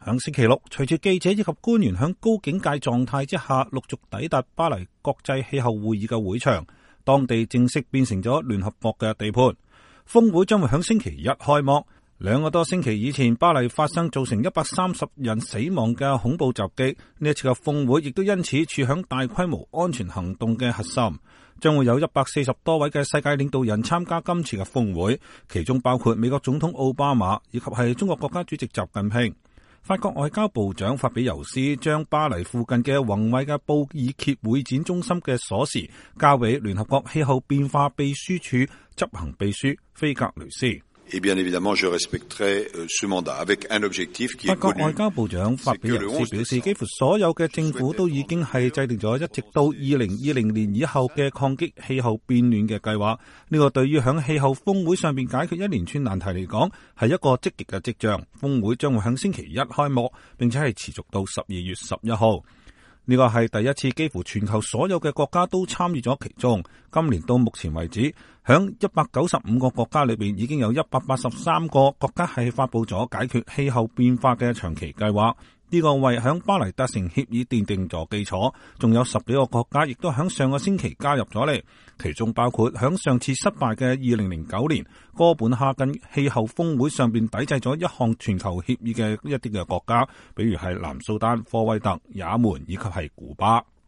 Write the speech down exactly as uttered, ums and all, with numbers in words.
響星期六，隨住記者以及官員響高警戒狀態之下陸續抵達巴黎國際氣候會議嘅會場，當地正式變成咗聯合國嘅地盤。峰會將會響星期一開幕。兩個多星期以前，巴黎發生造成一百三十人死亡嘅恐怖襲擊，呢一次嘅峰會亦都因此處響大規模安全行動嘅核心。將會有一百四十多位嘅世界領導人參加今次嘅峰會，其中包括美國總統奧巴馬以及係中國國家主席習近平。法國外交部長法比尤斯將巴黎附近嘅宏偉嘅布爾歇會展中心嘅鎖匙交俾聯合國氣候變化秘書處執行秘書菲格雷斯。 Et bien évidemment, je respecterai ce mandat avec un objectif qui est connu. 法國外交部長法比尤斯表示，幾乎所有嘅政府都已經係制定咗一直到二零二零年以後嘅抗擊氣候變暖嘅計劃。呢個對於響氣候峰會上邊解決一連串難題嚟講，係一個積極嘅跡象。峰會將會響星期一開幕，並且係持續到十二月十一號。呢個係第一次幾乎全球所有嘅國家都參與咗其中。今年到目前為止，響一百九十五個國家裏邊，已經有一百八十三個國家係發佈咗解決氣候變化嘅長期計劃。呢個為響巴黎達成協議奠定咗基礎。仲有十幾個國家亦都響上個星期加入咗嚟，其中包括響上次失敗嘅二零零九年哥本哈根氣候峰會上邊抵制咗一項全球協議嘅一啲嘅國家，比如係南蘇丹、科威特、也門以及係古巴。